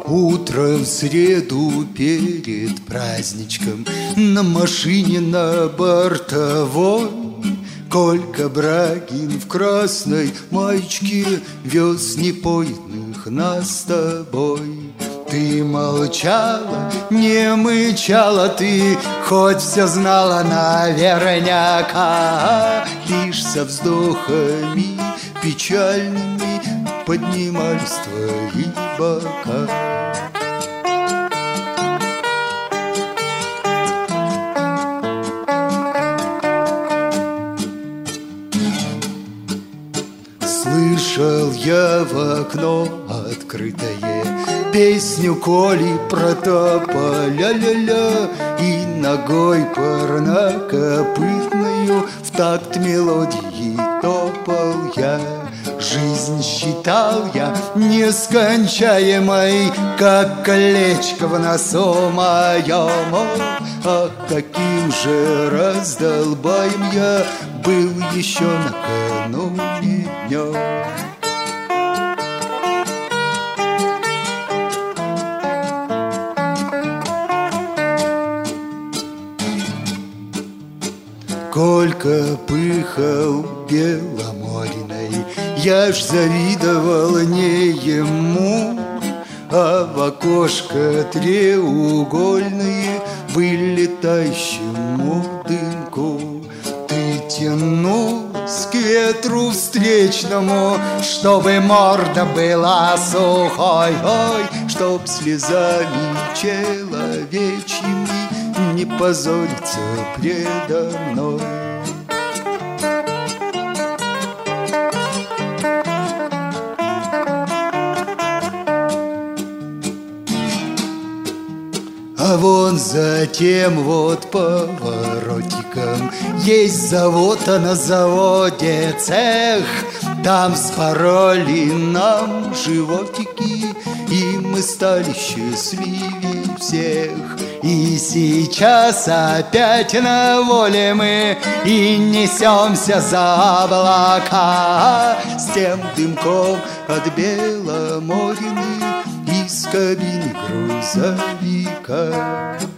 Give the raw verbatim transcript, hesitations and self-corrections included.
Утром в среду перед праздничком на машине на бортовой Колька Брагин в красной маечке вез непоедных нас с тобой. Ты молчала, не мычала ты, хоть все знала наверняка. Лишь со вздохами печальными поднимались твои бока. Слышал я в окно открытое песню Коли Протопа, ля-ля-ля, и ногой парнокопытную в такт мелодии топал я. Жизнь считал я нескончаемой, как колечко в носу моем. А каким же раздолбаем я был еще накануне днем. Колька пыхал Беломориной, я ж завидовал не ему, а в окошко треугольные вылетающему дымку. Ты тянулась к ветру встречному, чтобы морда была сухой, ой, чтоб слезами человечьими не позориться предо мной. А вон за тем вот поворотиком есть завод, а на заводе цех. Там вспороли нам животики, и мы стали счастливее всех. И сейчас опять на воле мы и несемся за облака с тем дымком от Беломорины из кабины грузовика.